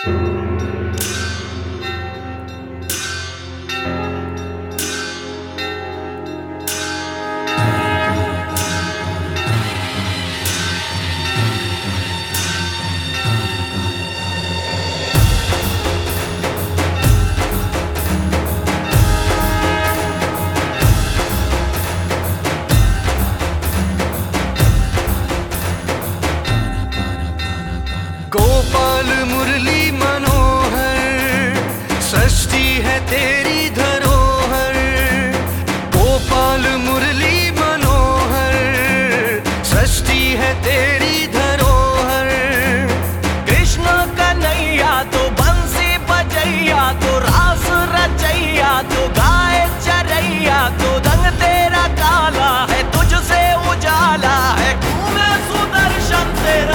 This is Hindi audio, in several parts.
गोपाल मुरली मनोहर, सृष्टि है तेरी धरोहर। गोपाल मुरली मनोहर, सृष्टि है तेरी धरोहर। कृष्ण कन्हैया तो बंसी बजैया, तो रास रचैया, तो गाय चरैया, तो रंग तेरा काला है, तुझसे उजाला है, घूमे सुदर्शन तेरा।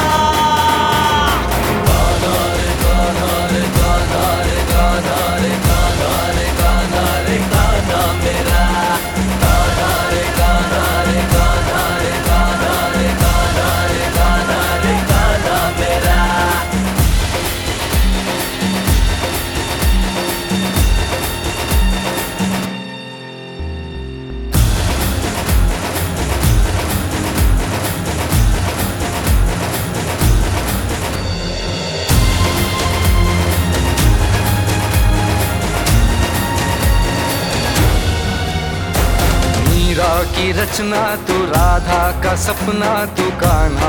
मीरा की रचना तू, राधा का सपना तू, कान्हा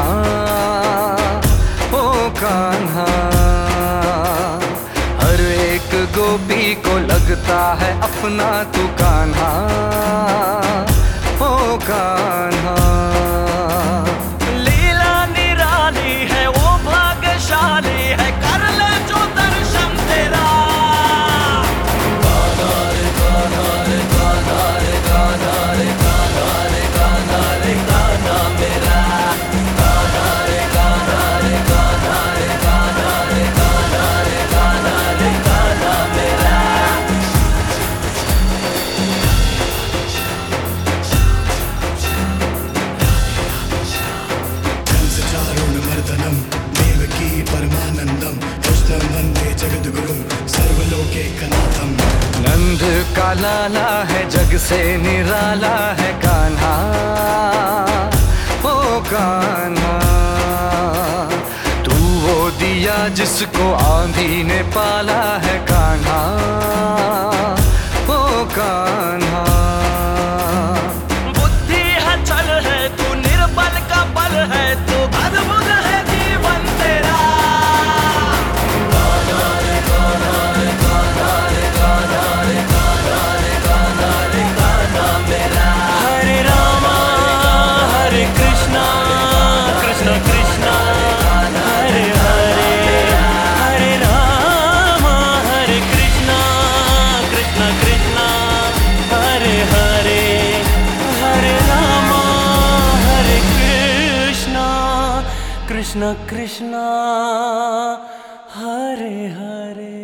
ओ कान्हा। हर एक गोपी को लगता है अपना तू, कान्हा ओ कान्हा। लीला निराली है वो भाग्यशाली है, कर ले जो दर्शन तेरा। नंद का लाला है, जग से निराला है, कान्हा ओ कान्हा। तू वो दिया जिसको आंधी ने पाला है, कान्हा ओ कान्हा। बुद्धि है चल है तू, निर्बल का बल है तू, अद्भुत है जीवन तेरा। हरे रामा हरे कृष्णा, कृष्ण कृष्णा हरे हरे। हरे रामा हरे कृष्णा, कृष्ण कृष्णा हरे हरे। हरे रामा हरे कृष्णा, कृष्ण कृष्णा हरे हरे।